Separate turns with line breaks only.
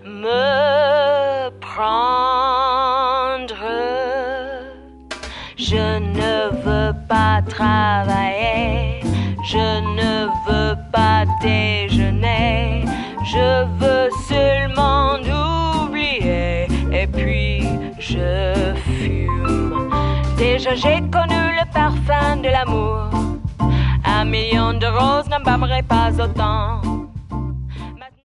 me prendre. Je ne veux pas travailler, je ne veux pas déjeuner, je veux seulement oublier et puis je fume. Déjà j'ai connu le parfum de l'amour, 1 million de roses n'embaumerait pas autant.